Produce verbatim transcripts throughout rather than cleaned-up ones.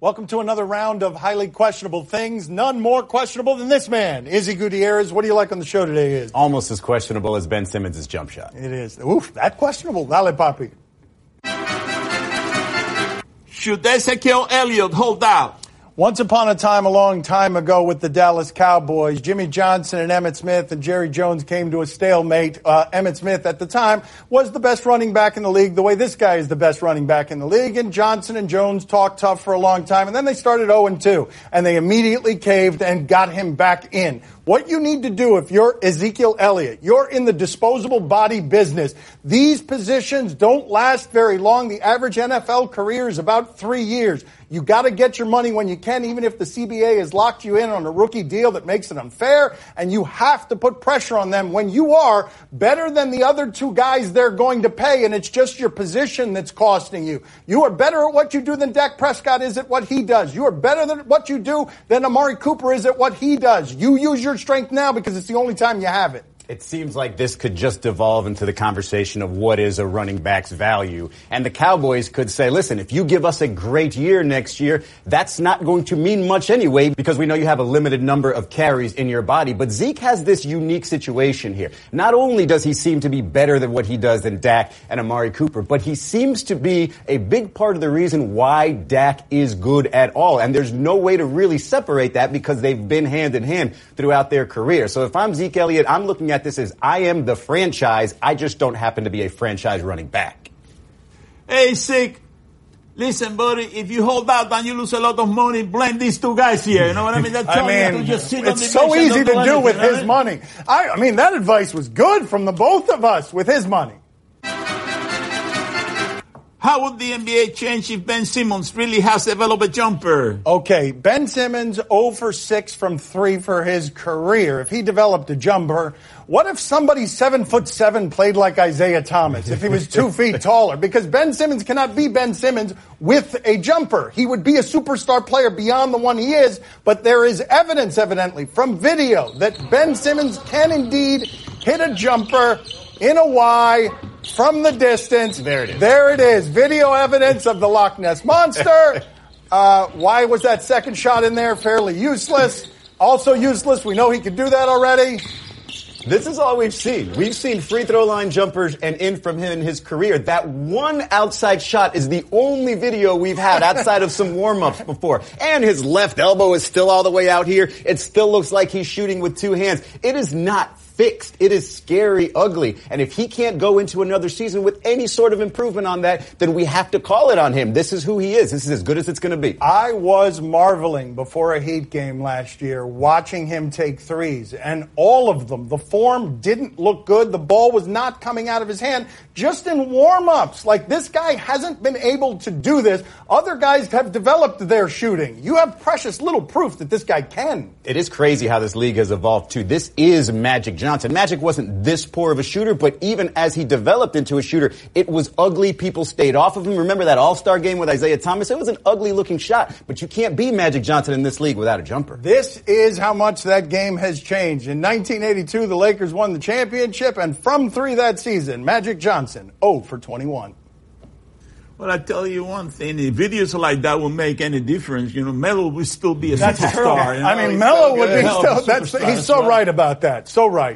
Welcome to another round of highly questionable things. None more questionable than this man, Izzy Gutierrez. What do you like on the show today, Iz? Almost as questionable as Ben Simmons' jump shot. It is. Oof, that questionable. Dale, papi. Should Ezekiel Elliott hold out? Once upon a time, a long time ago with the Dallas Cowboys, Jimmy Johnson and Emmitt Smith and Jerry Jones came to a stalemate. Uh, Emmitt Smith at the time was the best running back in the league, the way this guy is the best running back in the league. And Johnson and Jones talked tough for a long time. And then they started oh and two. And they immediately caved and got him back in. What you need to do if you're Ezekiel Elliott, you're in the disposable body business. These positions don't last very long. The average N F L career is about three years. You got to get your money when you can, even if the C B A has locked you in on a rookie deal that makes it unfair. And you have to put pressure on them when you are better than the other two guys they're going to pay. And it's just your position that's costing you. You are better at what you do than Dak Prescott is at what he does. You are better than what you do than Amari Cooper is at what he does. You use your strength now because it's the only time you have it. It seems like this could just devolve into the conversation of what is a running back's value. And the Cowboys could say, listen, if you give us a great year next year, that's not going to mean much anyway because we know you have a limited number of carries in your body. But Zeke has this unique situation here. Not only does he seem to be better than what he does than Dak and Amari Cooper, but he seems to be a big part of the reason why Dak is good at all. And there's no way to really separate that because they've been hand in hand throughout their career. So if I'm Zeke Elliott, I'm looking at this as I am the franchise. I just don't happen to be a franchise running back. Hey, Zeke. Listen, buddy, if you hold out and you lose a lot of money, blame these two guys here. You know what I mean? That's I mean, you to just sit it's on the so bench easy to do anything, with his right? money. I, I mean, that advice was good from the both of us with his money. How would the N B A change if Ben Simmons really has developed a jumper? Okay, Ben Simmons oh for six from three for his career. If he developed a jumper, what if somebody seven foot seven played like Isaiah Thomas? If he was two feet taller? Because Ben Simmons cannot be Ben Simmons with a jumper. He would be a superstar player beyond the one he is, but there is evidence, evidently, from video that Ben Simmons can indeed hit a jumper in a Y from the distance. There it is. There it is. Video evidence of the Loch Ness Monster. Uh, why was that second shot in there? Fairly useless. Also useless. We know he could do that already. This is all we've seen. We've seen free throw line jumpers and in from him in his career. That one outside shot is the only video we've had outside of some warm-ups before. And his left elbow is still all the way out here. It still looks like he's shooting with two hands. It is not fixed. It is scary, ugly. And if he can't go into another season with any sort of improvement on that, then we have to call it on him. This is who he is. This is as good as it's going to be. I was marveling before a Heat game last year watching him take threes, and all of them, the form didn't look good. The ball was not coming out of his hand just in warm-ups. Like, this guy hasn't been able to do this. Other guys have developed their shooting. You have precious little proof that this guy can. It is crazy how this league has evolved, too. This is Magic Johnson. Magic wasn't this poor of a shooter, but even as he developed into a shooter, it was ugly. People stayed off of him. Remember that All-Star game with Isaiah Thomas? It was an ugly-looking shot, but you can't be Magic Johnson in this league without a jumper. This is how much that game has changed. In nineteen eighty-two, the Lakers won the championship, and from three that season, Magic Johnson, oh for twenty-one. Well, I tell you one thing, if videos like that will make any difference, you know, Melo would still be a That's superstar. true. You know? I mean, He's Melo so would be good. still, that's, he's so right about that. So right.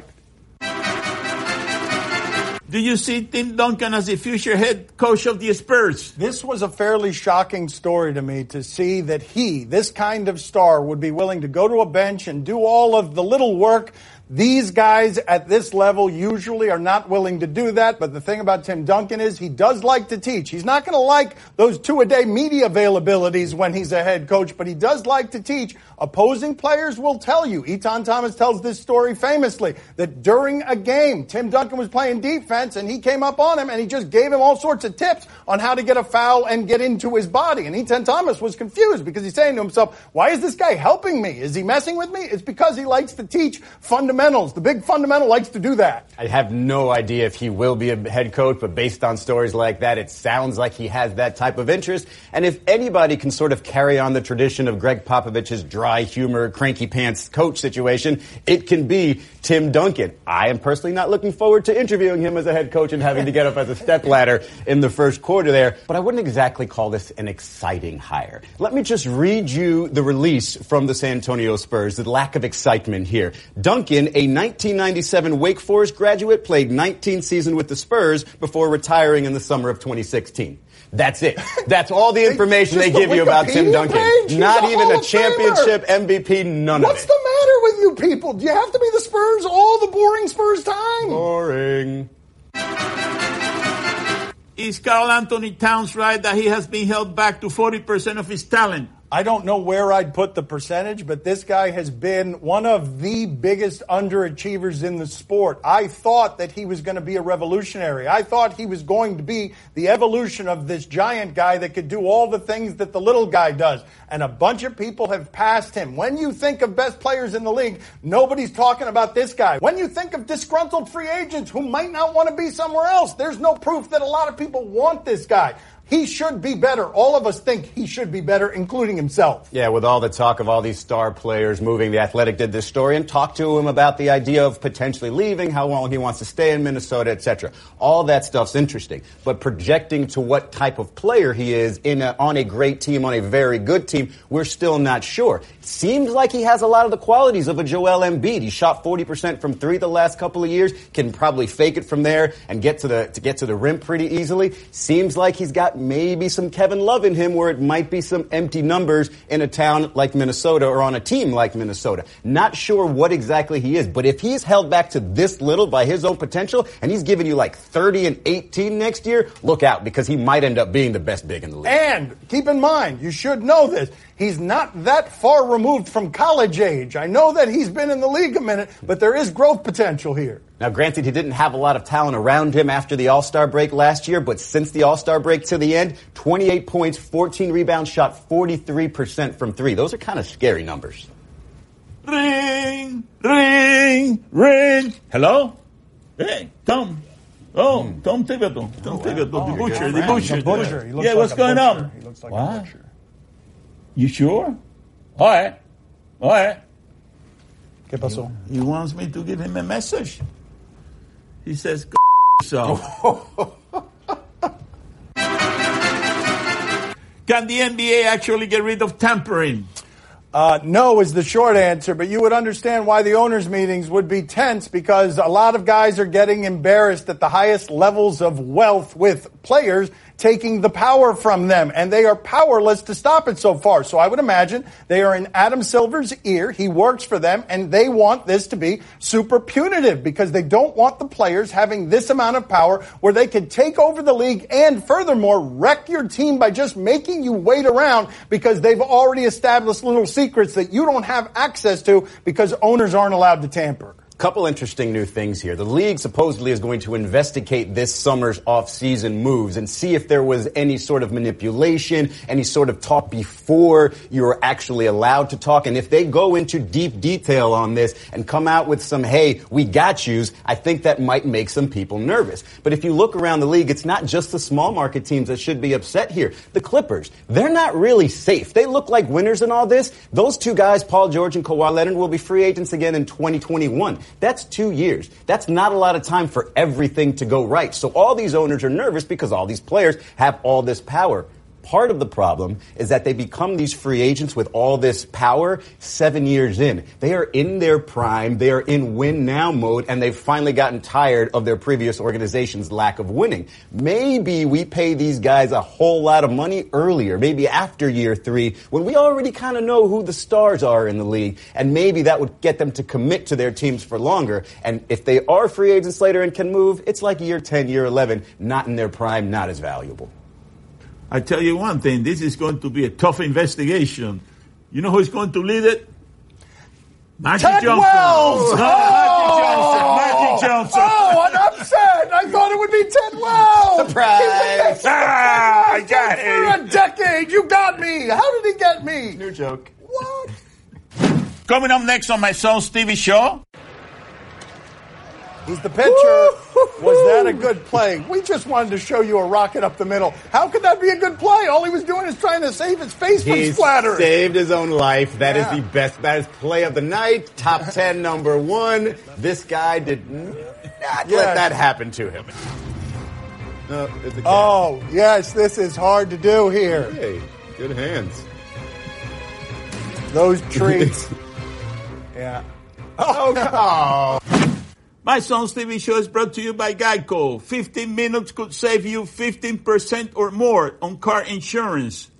Do you see Tim Duncan as the future head coach of the Spurs? This was a fairly shocking story to me to see that he, this kind of star, would be willing to go to a bench and do all of the little work. These guys at this level usually are not willing to do that, but the thing about Tim Duncan is he does like to teach. He's not going to like those two-a-day media availabilities when he's a head coach, but he does like to teach. Opposing players will tell you, Etan Thomas tells this story famously, that during a game, Tim Duncan was playing defense and he came up on him and he just gave him all sorts of tips on how to get a foul and get into his body. And Etan Thomas was confused because he's saying to himself, why is this guy helping me? Is he messing with me? It's because he likes to teach fundamental fundamentals. The big fundamental likes to do that. I have no idea if he will be a head coach, but based on stories like that, it sounds like he has that type of interest. And if anybody can sort of carry on the tradition of Greg Popovich's dry humor, cranky pants coach situation, it can be Tim Duncan. I am personally not looking forward to interviewing him as a head coach and having to get up as a stepladder in the first quarter there, but I wouldn't exactly call this an exciting hire. Let me just read you the release from the San Antonio Spurs, the lack of excitement here. Duncan, a nineteen ninety-seven Wake Forest graduate, played nineteen seasons with the Spurs before retiring in the summer of twenty sixteen. That's it. That's all the information they give you about Tim Duncan. Not even a championship M V P, none of it. What's the matter with you people? Do you have to be the Spurs all the boring Spurs time? Boring. Is Karl Anthony Towns right that he has been held back to forty percent of his talent? I don't know where I'd put the percentage, but this guy has been one of the biggest underachievers in the sport. I thought that he was going to be a revolutionary. I thought he was going to be the evolution of this giant guy that could do all the things that the little guy does. And a bunch of people have passed him. When you think of best players in the league, nobody's talking about this guy. When you think of disgruntled free agents who might not want to be somewhere else, there's no proof that a lot of people want this guy. He should be better. All of us think he should be better, including himself. Yeah, with all the talk of all these star players moving, The Athletic did this story and talked to him about the idea of potentially leaving, how long he wants to stay in Minnesota, et cetera. All that stuff's interesting. But projecting to what type of player he is in a, on a great team, on a very good team, we're still not sure. It seems like he has a lot of the qualities of a Joel Embiid. He shot forty percent from three the last couple of years, can probably fake it from there and get to the to get to the rim pretty easily. Seems like he's got maybe some Kevin Love in him where it might be some empty numbers in a town like Minnesota or on a team like Minnesota. Not sure what exactly he is, but if he's held back to this little by his own potential and he's giving you like thirty and eighteen next year, look out because he might end up being the best big in the league. And keep in mind, you should know this, he's not that far removed from college age. I know that he's been in the league a minute, but there is growth potential here. Now, granted, he didn't have a lot of talent around him after the All-Star break last year, but since the All-Star break to the end, twenty-eight points, fourteen rebounds, shot forty-three percent from three. Those are kind of scary numbers. Ring, ring, ring. Hello? Hey, Tom. Oh, hmm. Tom Thibodeau. Tom oh, Thibodeau, wow. the butcher, oh, the butcher. The butcher. He looks yeah, like what's going butcher. on? He looks like what? a butcher. You sure? All right. All right. ¿Qué pasó? He wants me to give him a message. He says, go yourself. Can the N B A actually get rid of tampering? Uh, no is the short answer, but you would understand why the owners' meetings would be tense because a lot of guys are getting embarrassed at the highest levels of wealth with players taking the power from them, and they are powerless to stop it so far. So I would imagine they are in Adam Silver's ear. He works for them, and they want this to be super punitive because they don't want the players having this amount of power where they can take over the league and furthermore wreck your team by just making you wait around because they've already established little secrets that you don't have access to because owners aren't allowed to tamper. Couple interesting new things here. The league supposedly is going to investigate this summer's off-season moves and see if there was any sort of manipulation, any sort of talk before you were actually allowed to talk. And if they go into deep detail on this and come out with some, hey, we got yous, I think that might make some people nervous. But if you look around the league, it's not just the small market teams that should be upset here. The Clippers, they're not really safe. They look like winners in all this. Those two guys, Paul George and Kawhi Leonard, will be free agents again in twenty twenty-one. That's two years. That's not a lot of time for everything to go right. So all these owners are nervous because all these players have all this power. Part of the problem is that they become these free agents with all this power seven years in. They are in their prime. They are in win now mode, and they've finally gotten tired of their previous organization's lack of winning. Maybe we pay these guys a whole lot of money earlier, maybe after year three, when we already kind of know who the stars are in the league, and maybe that would get them to commit to their teams for longer. And if they are free agents later and can move, it's like year ten, year eleven, not in their prime, not as valuable. I tell you one thing, this is going to be a tough investigation. You know who's going to lead it? Magic Ted Johnson. Wells! No, Oh! Magic Johnson. Magic Johnson. Oh, I'm upset. I thought it would be Ted Wells. Surprise! Ah, I got For it. a decade, you got me. How did he get me? New joke. What? Coming up next on my son's T V show, He's the pitcher. Was that a good play? We just wanted to show you a rocket up the middle. How could that be a good play? All he was doing is trying to save his face from He splattering. saved his own life. That Yeah. is the best, that is play of the night. Top ten, number one. This guy did not Yes. let that happen to him. No, it's a catch. Oh, yes, this is hard to do here. Hey, good hands. Those treats. Yeah. Oh, oh. My Son's T V show is brought to you by Geico. fifteen minutes could save you fifteen percent or more on car insurance.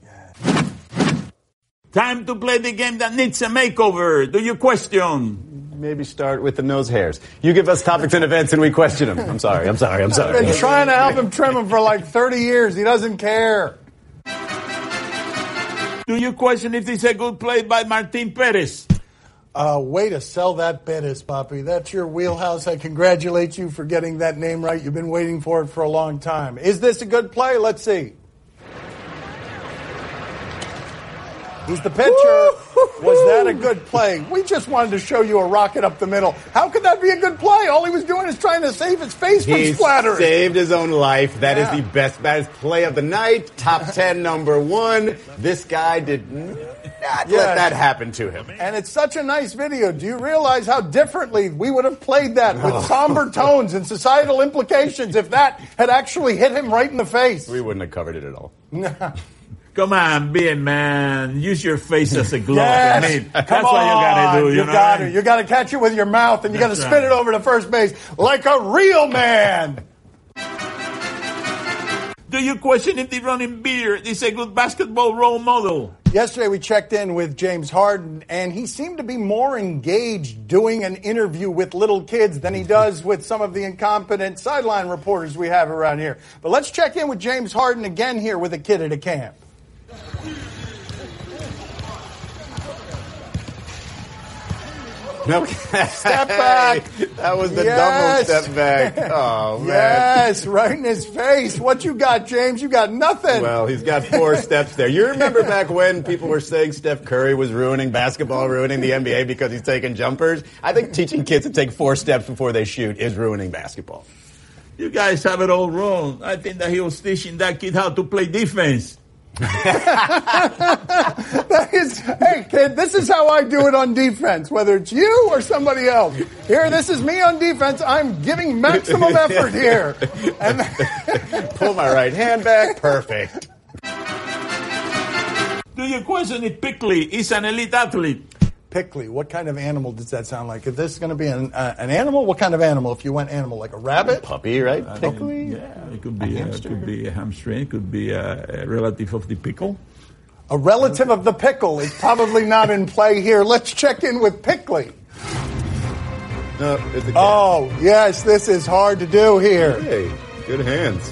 Time to play the game that needs a makeover. Do you question? Maybe start with the nose hairs. You give us topics and events and we question them. I'm sorry, I'm sorry, I'm sorry. I've been trying to help him trim them for like thirty years. He doesn't care. Do you question if this is a good play by Martin Perez? Uh, way to sell that Bettis, Poppy. That's your wheelhouse. I congratulate you for getting that name right. You've been waiting for it for a long time. Is this a good play? Let's see. He's the pitcher. Was that a good play? We just wanted to show you a rocket up the middle. How could that be a good play? All he was doing is trying to save his face from He splattering. saved his own life. That Yeah. is the best, that is play of the night. Top ten, number one. This guy did not Yes. let that happen to him. And it's such a nice video. Do you realize how differently we would have played that with somber tones and societal implications if that had actually hit him right in the face? We wouldn't have covered it at all. Come on, be a man. Use your face as a glove. Yes. I mean, that's Come what you gotta on. do. You, You know got what I it. mean? You got to catch it with your mouth, and you got to That's spin right. it over to first base like a real man. Do you question if the running beard is a good basketball role model? Yesterday we checked in with James Harden, and he seemed to be more engaged doing an interview with little kids than he does with some of the incompetent sideline reporters we have around here. But let's check in with James Harden again here with a kid at a camp. No. Step back. That was the Yes. double step back. Oh, man. Yes, right in his face. What you got, James? You got nothing. Well, he's got four steps there. You remember back when people were saying Steph Curry was ruining basketball, ruining the N B A because he's taking jumpers? I think teaching kids to take four steps before they shoot is ruining basketball. You guys have it all wrong. I think that he was teaching that kid how to play defense. That is, hey, kid, this is how I do it on defense, whether it's you or somebody else. Here, this is me on defense. I'm giving maximum effort here. And Pull my right hand back. Perfect. Do you question if Pickley is an elite athlete? Pickley, what kind of animal does that sound like? If this is going to be an, uh, an animal, what kind of animal? If you went animal, like a rabbit? Puppy, right? Pickley? Yeah, it could be a, it could be a hamstring. It could be a, a relative of the pickle. A relative of the pickle is probably not in play here. Let's check in with Pickley. No, it's a cat. Oh, yes, this is hard to do here. Hey, good hands.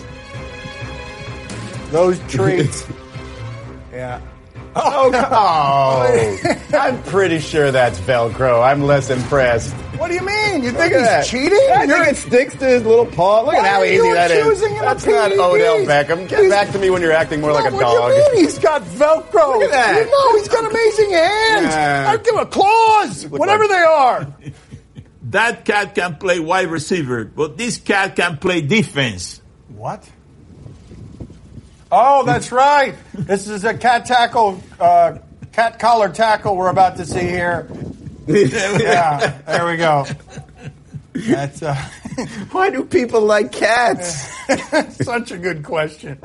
Those treats. Yeah. Oh, oh. I'm pretty sure that's Velcro. I'm less impressed. What do you mean? You think Look at he's that. cheating? I You're- think it sticks to his little paw. Look Why at how are easy you that is. accusing him of That's not P E Ds? Odell Beckham. Get He's- back to me when you're acting more like a what dog. do you mean he's got Velcro? Look at that. You know, he's got amazing hands. Yeah. I'd give him claws, Look whatever like- they are. That cat can play wide receiver, but this cat can play defense. What? Oh, that's right. This is a cat tackle, uh, cat collar tackle we're about to see here. Yeah, there we go. That's uh, Why do people like cats? such a good question.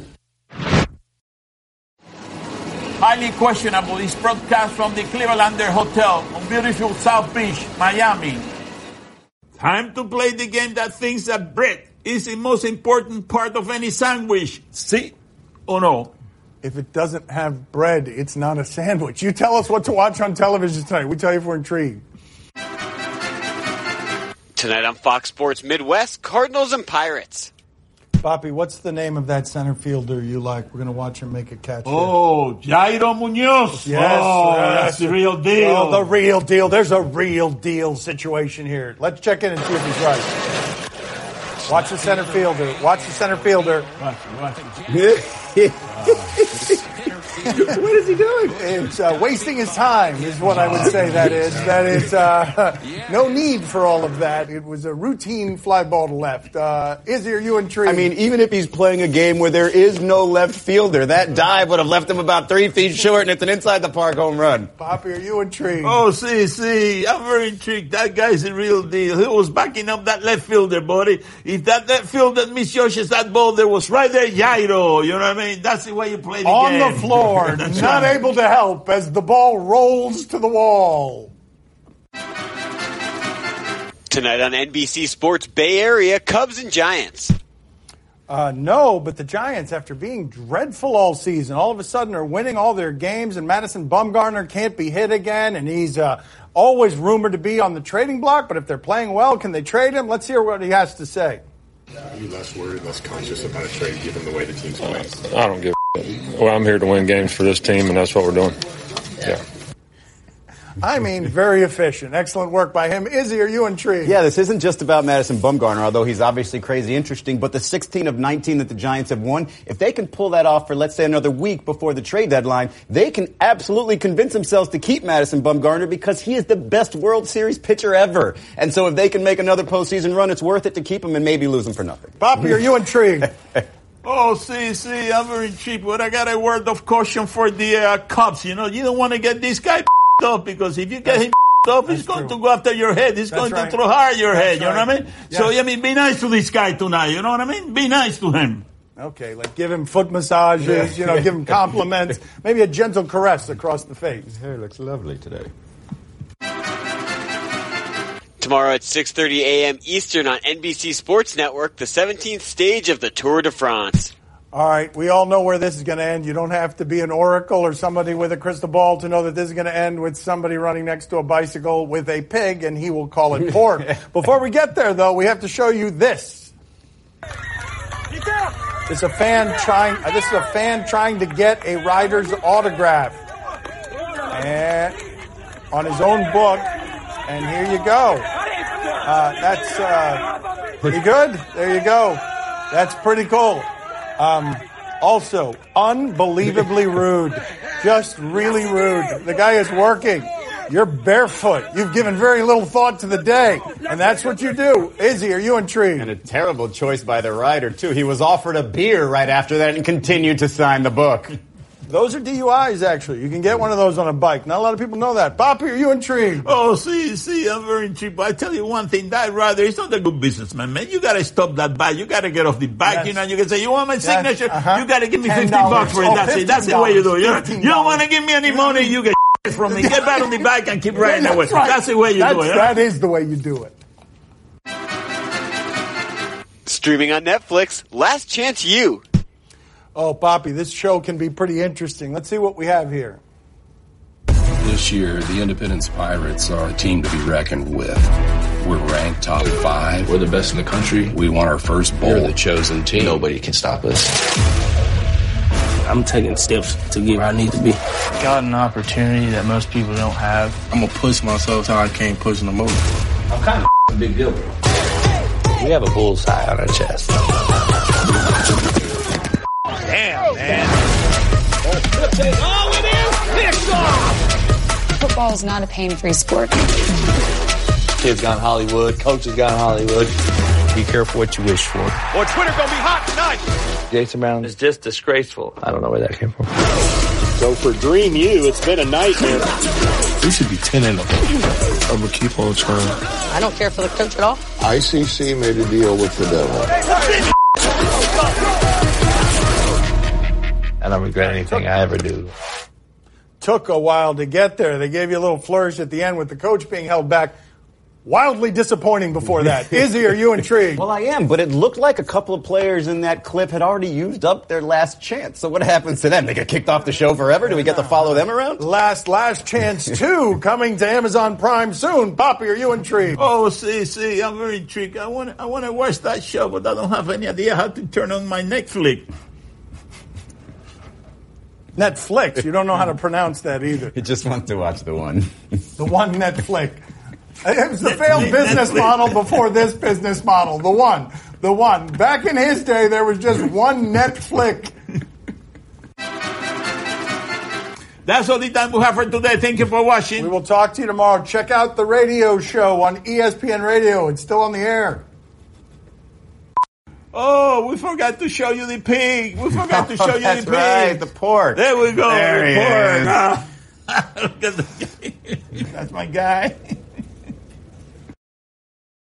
Highly questionable is broadcast from the Clevelander Hotel on beautiful South Beach, Miami. Time to play the game that thinks that bread is the most important part of any sandwich. See or no? If it doesn't have bread, it's not a sandwich. You tell us what to watch on television tonight. We tell you if we're intrigued. Tonight on Fox Sports Midwest, Cardinals and Pirates. Poppy, what's the name of that center fielder you like? We're going to watch him make a catch. here. Oh, Jairo Munoz. Yes, oh, yes. that's the real deal. Oh, the real deal. There's a real deal situation here. Let's check in and see if he's right. Watch the center fielder. Watch the center fielder. Watch, watch. What is he doing? It's uh, wasting his time is what I would say that is. That is uh, no need for all of that. It was a routine fly ball to left. Uh, Izzy, are you intrigued? I mean, even if he's playing a game where there is no left fielder, that dive would have left him about three feet short, and it's an inside-the-park home run. Poppy, are you intrigued? Oh, see, see, I'm very intrigued. That guy's a real deal. He was backing up that left fielder, buddy. If that left fielder misjudges that ball, there was right there Jairo. You know what I mean? That's the way you play the On game. On the floor, not right. able to help as the ball rolls to the wall. Tonight on N B C Sports Bay Area, Cubs and Giants. Uh, no, but the Giants, after being dreadful all season, all of a sudden are winning all their games, and Madison Bumgarner can't be hit again, and he's uh, always rumored to be on the trading block. But if they're playing well, can they trade him? Let's hear what he has to say. Are you less worried, less conscious about a trade given the way the team's playing? I don't give a shit. Well, I'm here to win games for this team, and that's what we're doing. Yeah. I mean, very efficient. Excellent work by him. Izzy, are you intrigued? Yeah, this isn't just about Madison Bumgarner, although he's obviously crazy interesting, but the sixteen of nineteen that the Giants have won, if they can pull that off for, let's say, another week before the trade deadline, they can absolutely convince themselves to keep Madison Bumgarner because he is the best World Series pitcher ever. And so if they can make another postseason run, it's worth it to keep him and maybe lose him for nothing. Poppy, are you intrigued? Oh, see, see, I'm very cheap, but I got a word of caution for the uh, Cubs. You know, you don't want to get this guy up because if you get him up, he's going true. to go after your head. He's That's going right. to throw hard your That's head. You right. know what I mean? Yes. So, I mean, be nice to this guy tonight. You know what I mean? Be nice to him. Okay, like give him foot massages, you know, give him compliments, maybe a gentle caress across the face. His hair looks lovely today. Tomorrow at six thirty a.m. Eastern on N B C Sports Network, the seventeenth stage of the Tour de France. All right, we all know where this is going to end. You don't have to be an oracle or somebody with a crystal ball to know that this is going to end with somebody running next to a bicycle with a pig, and he will call it pork. Before we get there, though, we have to show you this. It's a fan trying. Uh, this is a fan trying to get a rider's autograph, and on his own book. And here you go. Uh, that's uh, pretty good. There you go. That's pretty cool. Um, also, unbelievably rude. Just really rude. The guy is working. You're barefoot. You've given very little thought to the day. And that's what you do. Izzy, are you intrigued? And a terrible choice by the rider, too. He was offered a beer right after that and continued to sign the book. Those are D U Is, actually. You can get one of those on a bike. Not a lot of people know that. Poppy, are you intrigued? Oh, see, see, I'm very intrigued. But I tell you one thing, that rider is not a good businessman, man. You got to stop that bike. You got to get off the bike. Yes. You know, you can say, you want my signature? uh-huh. You got to give me ten fifteen bucks for it. Oh, That's it. That's the way you do it. You don't, you don't want to give me any money. You get from me. Get back on the bike and keep riding away. Right. That's the way you That's, do it. That is the way you do it. Streaming on Netflix, Last Chance U. Oh, Poppy, this show can be pretty interesting. Let's see what we have here. This year, the Independence Pirates are a team to be reckoned with. We're ranked top five. We're the best in the country. We won our first bowl. We're the chosen team. Nobody can stop us. I'm taking steps to get where I need to be. Got an opportunity that most people don't have. I'm going to push myself till I can't push no more. I'm kind of a big deal. We have a bullseye on our chest. Damn, man. Oh, it is picked off! Football is not a pain-free sport. Kids gone Hollywood. Coaches gone Hollywood. Be careful what you wish for. Boy, Twitter gonna be hot tonight. Jason Brown is just disgraceful. I don't know where that came from. So for Dream U, it's been a nightmare. We should be ten and oh. I'm going to keep on trying. I don't care for the coach at all. I C C made a deal with the devil. I don't regret anything I ever do. Took a while to get there. They gave you a little flourish at the end with the coach being held back. Wildly disappointing before that. Izzy, are you intrigued? Well, I am, but it looked like a couple of players in that clip had already used up their last chance. So what happens to them? They get kicked off the show forever? Do we get to follow them around? Last Last Chance two coming to Amazon Prime soon. Poppy, are you intrigued? Oh, see, see, I'm very intrigued. I want I want to watch that show, but I don't have any idea how to turn on my Netflix. Netflix. You don't know how to pronounce that either. You just want to watch the one. The one Netflix. It was the failed business model before this business model. The one. The one. Back in his day, there was just one Netflix. That's all the time we have for today. Thank you for watching. We will talk to you tomorrow. Check out the radio show on E S P N Radio. It's still on the air. Oh, we forgot to show you the pig. We forgot to show you That's the pig. right, the pork. There we go. There the he pork. is. Ah. Look at the- That's my guy.